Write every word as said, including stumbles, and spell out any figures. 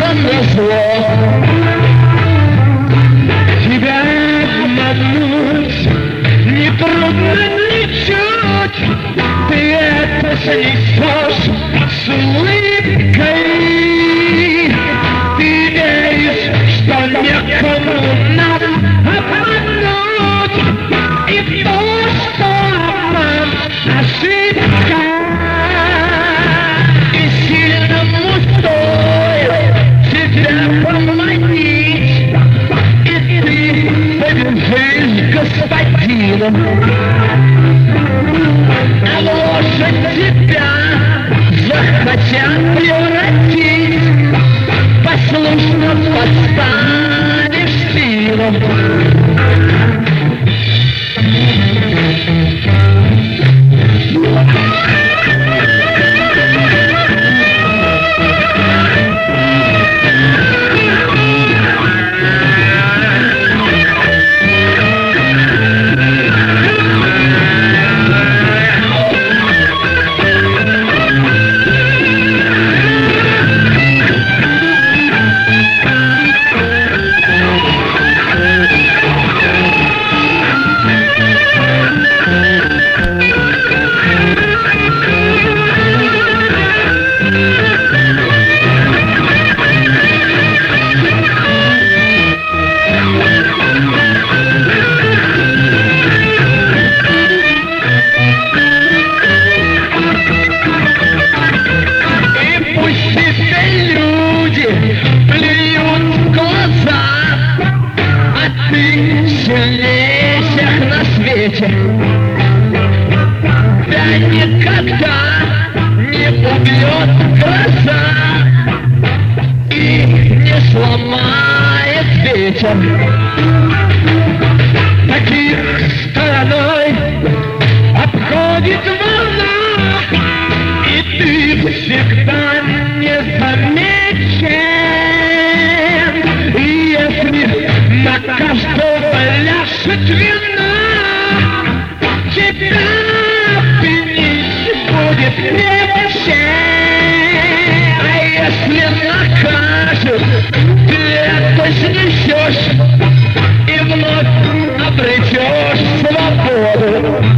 назло. Тебя обмануть нетрудно ничуть, ты это снесешь с улыбкой. Ты веришь, что некому нас обмануть, и то, что обман ошибка. И сильному стоит тебя поманить, и ты побежишь господином. А лошадь тебя захотят превратить, послушно подстанешь силом. Сильнее всех на свете, тебя никогда не убьет гроза и не сломает ветер. Таких стороной обходит волна, и ты всегда незамечен. И если на каждого ляжет вина, тебя обвинить будет легче. А если накажут, ты это снесешь и вновь обретешь свободу.